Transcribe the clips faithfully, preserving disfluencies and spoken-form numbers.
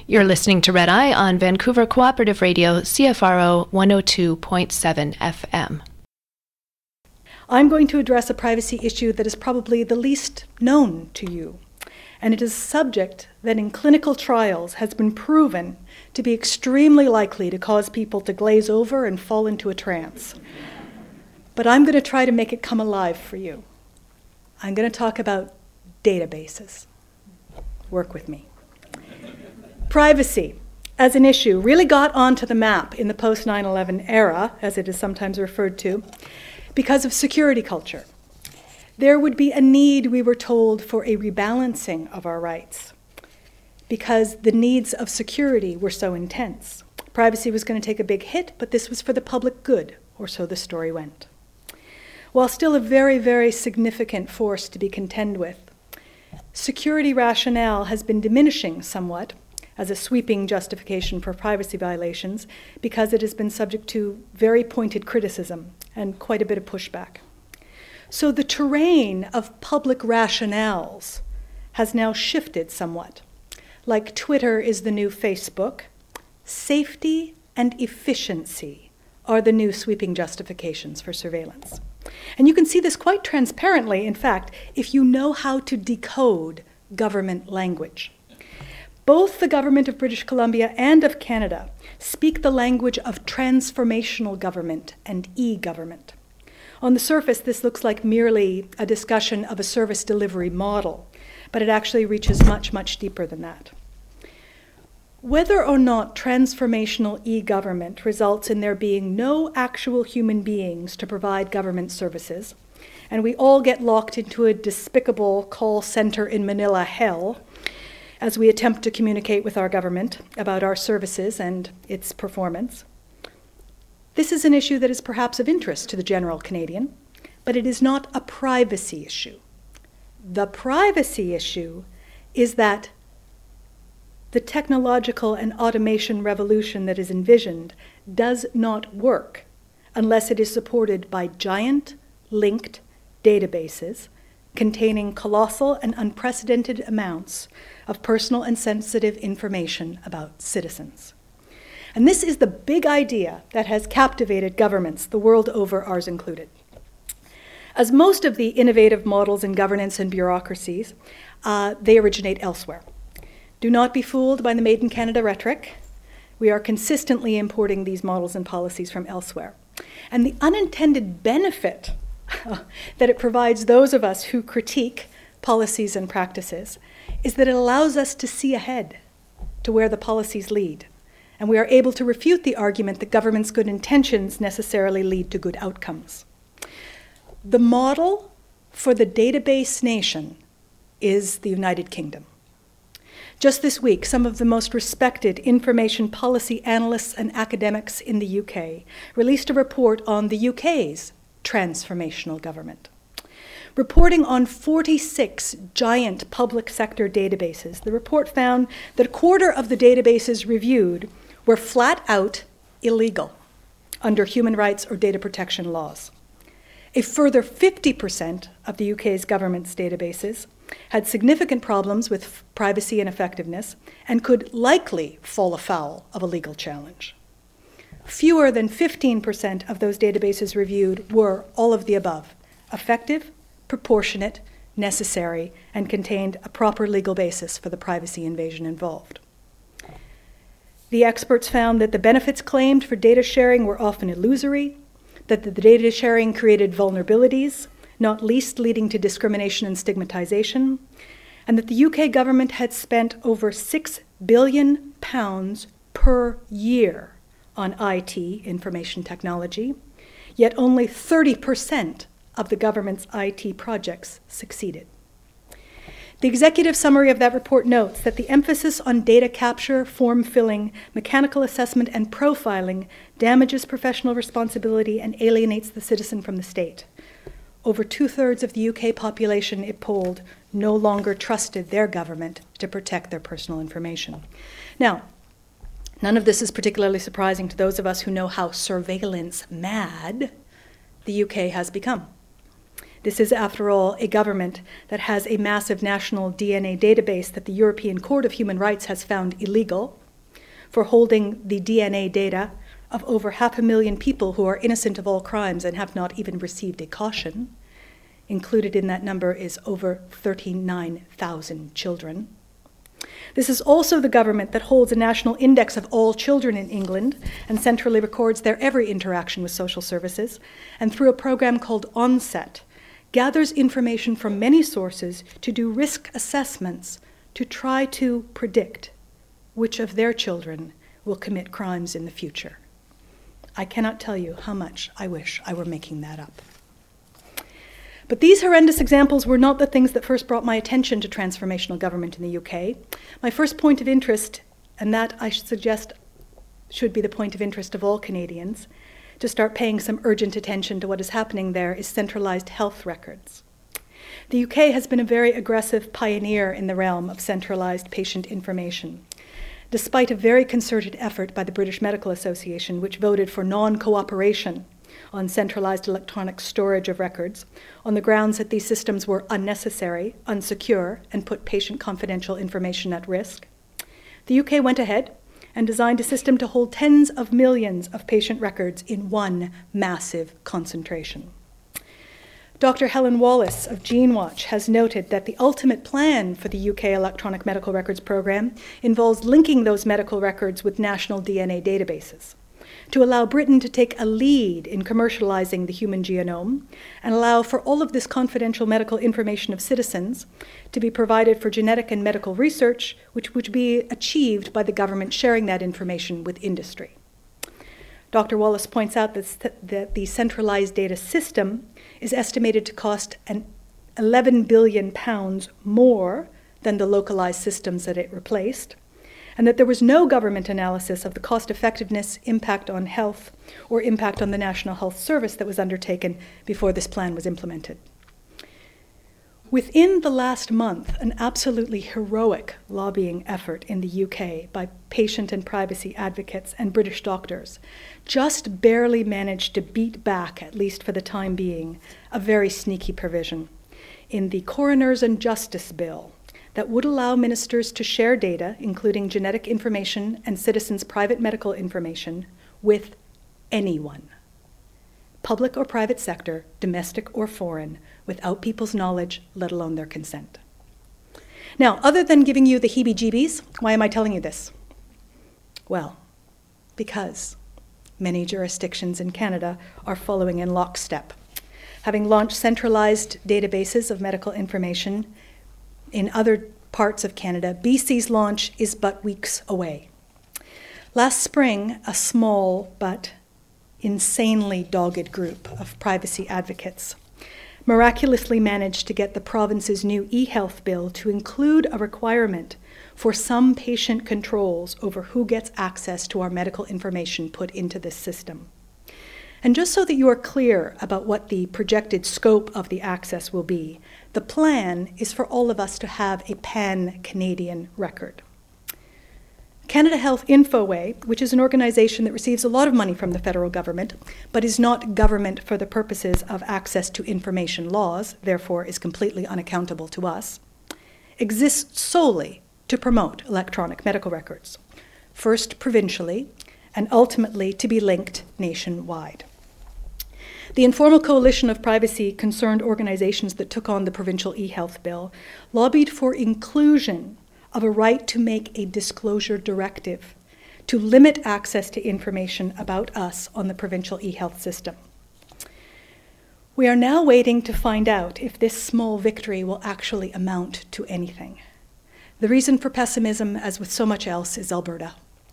You're listening to Red Eye on Vancouver Cooperative Radio, C F R O one oh two point seven F M. I'm going to address a privacy issue that is probably the least known to you, and it is a subject that in clinical trials has been proven to be extremely likely to cause people to glaze over and fall into a trance. But I'm going to try to make it come alive for you. I'm going to talk about databases. Work with me. Privacy, as an issue, really got onto the map in the post nine eleven era, as it is sometimes referred to, because of security culture. There would be a need, we were told, for a rebalancing of our rights because the needs of security were so intense. Privacy was going to take a big hit, but this was for the public good, or so the story went. While still a very, very significant force to be contended with, security rationale has been diminishing somewhat as a sweeping justification for privacy violations because it has been subject to very pointed criticism and quite a bit of pushback. So the terrain of public rationales has now shifted somewhat. Like Twitter is the new Facebook, safety and efficiency are the new sweeping justifications for surveillance. And you can see this quite transparently, in fact, if you know how to decode government language. Both the government of British Columbia and of Canada speak the language of transformational government and e-government. On the surface, this looks like merely a discussion of a service delivery model, but it actually reaches much, much deeper than that. Whether or not transformational e-government results in there being no actual human beings to provide government services, and we all get locked into a despicable call center in Manila hell, as we attempt to communicate with our government about our services and its performance. This is an issue that is perhaps of interest to the general Canadian, but it is not a privacy issue. The privacy issue is that the technological and automation revolution that is envisioned does not work unless it is supported by giant linked databases containing colossal and unprecedented amounts of personal and sensitive information about citizens. And this is the big idea that has captivated governments the world over, ours included. As most of the innovative models in governance and bureaucracies, uh, they originate elsewhere. Do not be fooled by the Made in Canada rhetoric. We are consistently importing these models and policies from elsewhere. And the unintended benefit that it provides those of us who critique policies and practices is that it allows us to see ahead to where the policies lead. And we are able to refute the argument that government's good intentions necessarily lead to good outcomes. The model for the database nation is the United Kingdom. Just this week, some of the most respected information policy analysts and academics in the U K released a report on the U K's transformational government. Reporting on forty-six giant public sector databases, the report found that a quarter of the databases reviewed were flat out illegal under human rights or data protection laws. A further fifty percent of the U K's government's databases had significant problems with f- privacy and effectiveness and could likely fall afoul of a legal challenge. Fewer than fifteen percent of those databases reviewed were all of the above, effective, proportionate, necessary, and contained a proper legal basis for the privacy invasion involved. The experts found that the benefits claimed for data sharing were often illusory, that the data sharing created vulnerabilities, not least leading to discrimination and stigmatization, and that the U K government had spent over six billion pounds per year on I T, information technology, yet only thirty percent of the government's I T projects succeeded. The executive summary of that report notes that the emphasis on data capture, form filling, mechanical assessment, and profiling damages professional responsibility and alienates the citizen from the state. Over two-thirds of the U K population it polled no longer trusted their government to protect their personal information. Now, none of this is particularly surprising to those of us who know how surveillance mad the U K has become. This is, after all, a government that has a massive national D N A database that the European Court of Human Rights has found illegal for holding the D N A data of over half a million people who are innocent of all crimes and have not even received a caution. Included in that number is over thirty-nine thousand children. This is also the government that holds a national index of all children in England and centrally records their every interaction with social services, and through a program called Onset, gathers information from many sources to do risk assessments to try to predict which of their children will commit crimes in the future. I cannot tell you how much I wish I were making that up. But these horrendous examples were not the things that first brought my attention to transformational government in the U K. My first point of interest, and that I should suggest should be the point of interest of all Canadians, to start paying some urgent attention to what is happening there, is centralized health records. The U K has been a very aggressive pioneer in the realm of centralized patient information, despite a very concerted effort by the British Medical Association, which voted for non-cooperation on centralized electronic storage of records, on the grounds that these systems were unnecessary, unsecure, and put patient confidential information at risk. The U K went ahead and designed a system to hold tens of millions of patient records in one massive concentration. Doctor Helen Wallace of GeneWatch has noted that the ultimate plan for the U K Electronic Medical Records Program involves linking those medical records with national D N A databases to allow Britain to take a lead in commercializing the human genome and allow for all of this confidential medical information of citizens to be provided for genetic and medical research, which would be achieved by the government sharing that information with industry. Doctor Wallace points out that, that the centralized data system is estimated to cost an eleven billion pounds more than the localized systems that it replaced, and that there was no government analysis of the cost effectiveness, impact on health, or impact on the National Health Service that was undertaken before this plan was implemented. Within the last month, an absolutely heroic lobbying effort in the U K by patient and privacy advocates and British doctors just barely managed to beat back, at least for the time being, a very sneaky provision in the Coroners and Justice Bill that would allow ministers to share data, including genetic information and citizens' private medical information, with anyone, public or private sector, domestic or foreign, without people's knowledge, let alone their consent. Now, other than giving you the heebie-jeebies, why am I telling you this? Well, because many jurisdictions in Canada are following in lockstep, having launched centralized databases of medical information. In other parts of Canada, B C's launch is but weeks away. Last spring, a small but insanely dogged group of privacy advocates miraculously managed to get the province's new e-health bill to include a requirement for some patient controls over who gets access to our medical information put into this system. And just so that you are clear about what the projected scope of the access will be, the plan is for all of us to have a pan-Canadian record. Canada Health Infoway, which is an organization that receives a lot of money from the federal government, but is not government for the purposes of access to information laws, therefore is completely unaccountable to us, exists solely to promote electronic medical records, first provincially, and ultimately to be linked nationwide. The informal coalition of privacy-concerned organizations that took on the provincial e-health bill lobbied for inclusion of a right to make a disclosure directive to limit access to information about us on the provincial e-health system. We are now waiting to find out if this small victory will actually amount to anything. The reason for pessimism, as with so much else, is Alberta.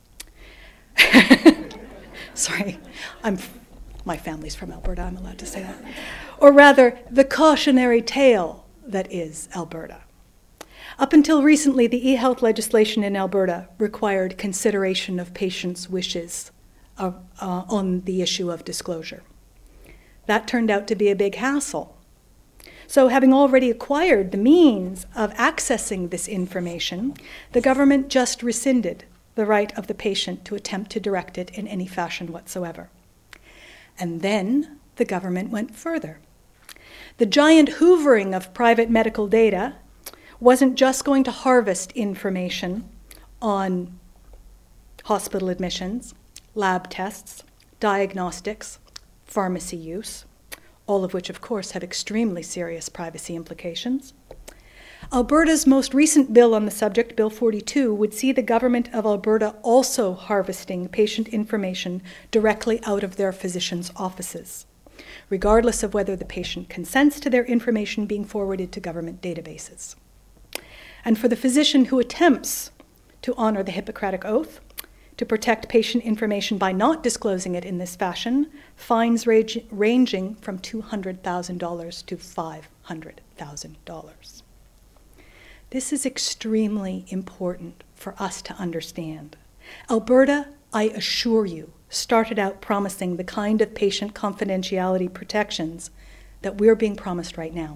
Sorry, I'm, my family's from Alberta, I'm allowed to say that. Or rather, the cautionary tale that is Alberta. Up until recently, the e-health legislation in Alberta required consideration of patients' wishes uh, uh, on the issue of disclosure. That turned out to be a big hassle. So having already acquired the means of accessing this information, the government just rescinded the right of the patient to attempt to direct it in any fashion whatsoever. And then the government went further. The giant hoovering of private medical data wasn't just going to harvest information on hospital admissions, lab tests, diagnostics, pharmacy use, all of which, of course, have extremely serious privacy implications. Alberta's most recent bill on the subject, Bill forty-two, would see the government of Alberta also harvesting patient information directly out of their physicians' offices, regardless of whether the patient consents to their information being forwarded to government databases. And for the physician who attempts to honor the Hippocratic Oath, to protect patient information by not disclosing it in this fashion, fines range, ranging from two hundred thousand dollars to five hundred thousand dollars. This is extremely important for us to understand. Alberta, I assure you, started out promising the kind of patient confidentiality protections that we're being promised right now.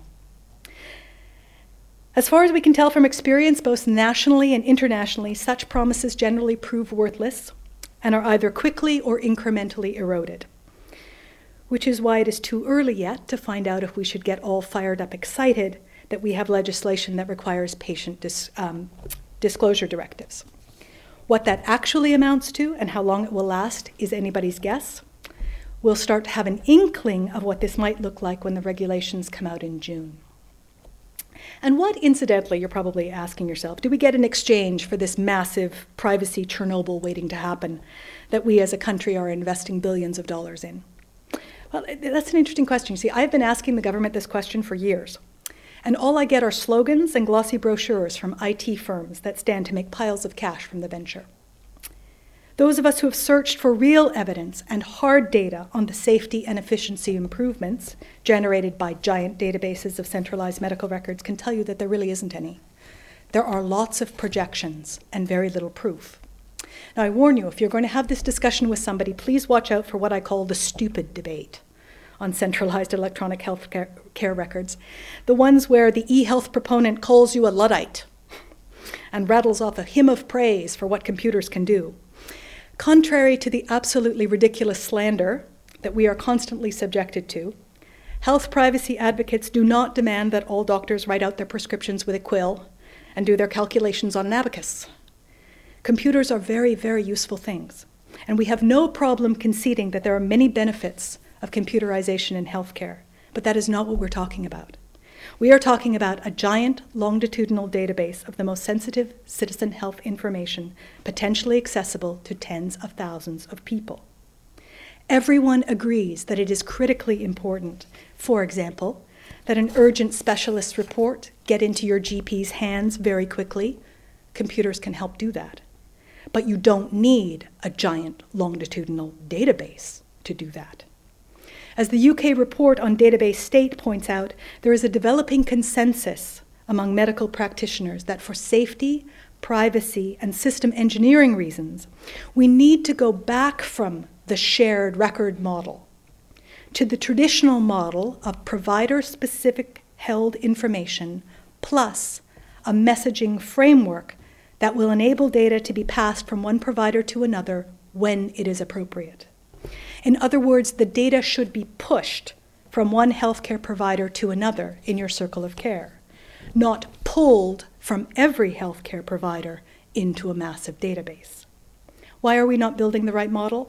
As far as we can tell from experience, both nationally and internationally, such promises generally prove worthless and are either quickly or incrementally eroded, which is why it is too early yet to find out if we should get all fired up excited that we have legislation that requires patient dis, um, disclosure directives. What that actually amounts to and how long it will last is anybody's guess. We'll start to have an inkling of what this might look like when the regulations come out in June. And what, incidentally, you're probably asking yourself, do we get in exchange for this massive privacy Chernobyl waiting to happen that we as a country are investing billions of dollars in? Well, that's an interesting question. See, I've been asking the government this question for years, and all I get are slogans and glossy brochures from I T firms that stand to make piles of cash from the venture. Those of us who have searched for real evidence and hard data on the safety and efficiency improvements generated by giant databases of centralized medical records can tell you that there really isn't any. There are lots of projections and very little proof. Now, I warn you, if you're going to have this discussion with somebody, please watch out for what I call the stupid debate on centralized electronic health care, care records, the ones where the e-health proponent calls you a Luddite and rattles off a hymn of praise for what computers can do. Contrary to the absolutely ridiculous slander that we are constantly subjected to, health privacy advocates do not demand that all doctors write out their prescriptions with a quill and do their calculations on an abacus. Computers are very, very useful things, and we have no problem conceding that there are many benefits of computerization in healthcare, but that is not what we're talking about. We are talking about a giant longitudinal database of the most sensitive citizen health information, potentially accessible to tens of thousands of people. Everyone agrees that it is critically important, for example, that an urgent specialist report get into your G P's hands very quickly. Computers can help do that. But you don't need a giant longitudinal database to do that. As the U K report on database state points out, there is a developing consensus among medical practitioners that for safety, privacy, and system engineering reasons, we need to go back from the shared record model to the traditional model of provider-specific held information plus a messaging framework that will enable data to be passed from one provider to another when it is appropriate. In other words, the data should be pushed from one healthcare provider to another in your circle of care, not pulled from every healthcare provider into a massive database. Why are we not building the right model?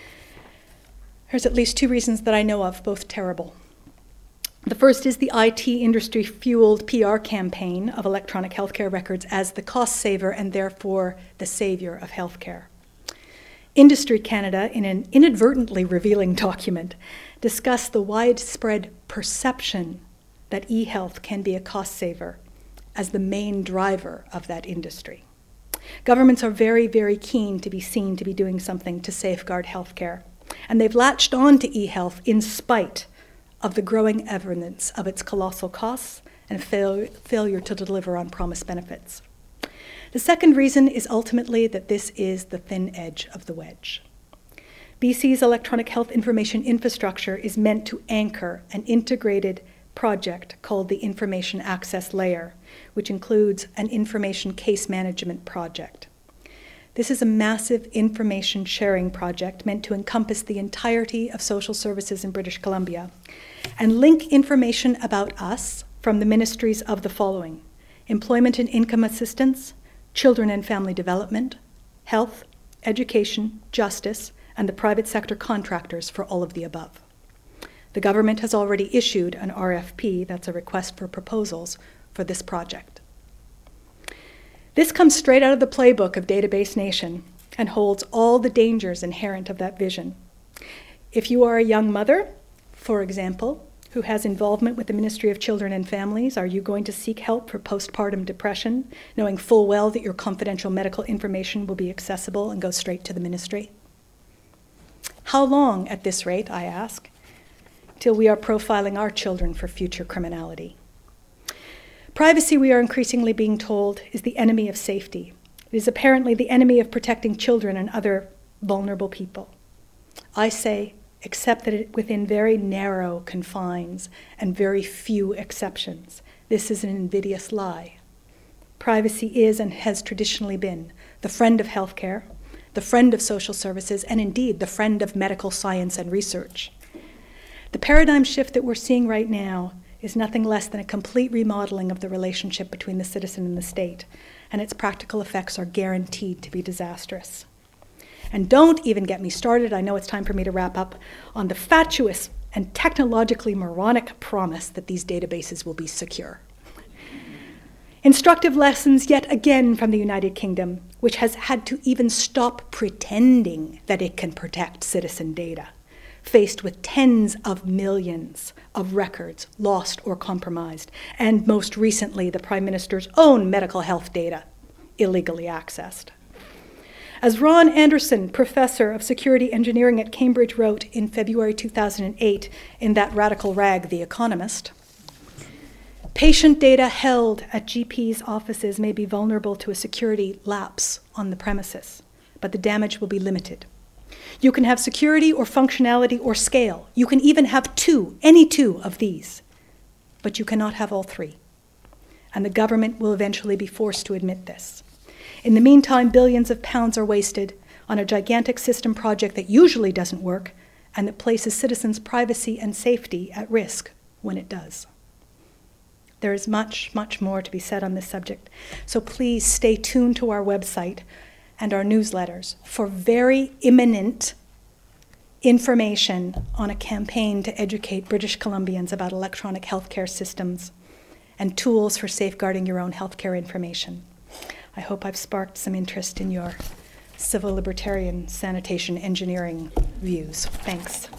There's at least two reasons that I know of, both terrible. The first is the I T industry-fueled P R campaign of electronic healthcare records as the cost saver and therefore the savior of healthcare. Industry Canada, in an inadvertently revealing document, discussed the widespread perception that e-health can be a cost saver as the main driver of that industry. Governments are very, very keen to be seen to be doing something to safeguard healthcare, and they've latched on to e-health in spite of the growing evidence of its colossal costs and fail- failure to deliver on promised benefits. The second reason is ultimately that this is the thin edge of the wedge. B C's electronic health information infrastructure is meant to anchor an integrated project called the Information Access Layer, which includes an information case management project. This is a massive information sharing project meant to encompass the entirety of social services in British Columbia and link information about us from the ministries of the following: employment and income assistance, children and family development, health, education, justice, and the private sector contractors for all of the above. The government has already issued an R F P, that's a request for proposals, for this project. This comes straight out of the playbook of Database Nation and holds all the dangers inherent of that vision. If you are a young mother, for example, who has involvement with the Ministry of Children and Families, are you going to seek help for postpartum depression, knowing full well that your confidential medical information will be accessible and go straight to the ministry? How long, at this rate, I ask, till we are profiling our children for future criminality? Privacy, we are increasingly being told, is the enemy of safety. It is apparently the enemy of protecting children and other vulnerable people. I say, except that it, within very narrow confines and very few exceptions, this is an invidious lie. Privacy is and has traditionally been the friend of healthcare, the friend of social services, and indeed the friend of medical science and research. The paradigm shift that we're seeing right now is nothing less than a complete remodeling of the relationship between the citizen and the state, and its practical effects are guaranteed to be disastrous. And don't even get me started, I know it's time for me to wrap up, on the fatuous and technologically moronic promise that these databases will be secure. Instructive lessons yet again from the United Kingdom, which has had to even stop pretending that it can protect citizen data, faced with tens of millions of records lost or compromised, and most recently the Prime Minister's own medical health data illegally accessed. As Ron Anderson, professor of security engineering at Cambridge, wrote in February two thousand eight in that radical rag, The Economist, patient data held at G Ps' offices may be vulnerable to a security lapse on the premises, but the damage will be limited. You can have security or functionality or scale. You can even have two, any two of these, but you cannot have all three. And the government will eventually be forced to admit this. In the meantime, billions of pounds are wasted on a gigantic system project that usually doesn't work and that places citizens' privacy and safety at risk when it does. There is much, much more to be said on this subject, so please stay tuned to our website and our newsletters for very imminent information on a campaign to educate British Columbians about electronic healthcare systems and tools for safeguarding your own healthcare information. I hope I've sparked some interest in your civil libertarian sanitation engineering views. Thanks.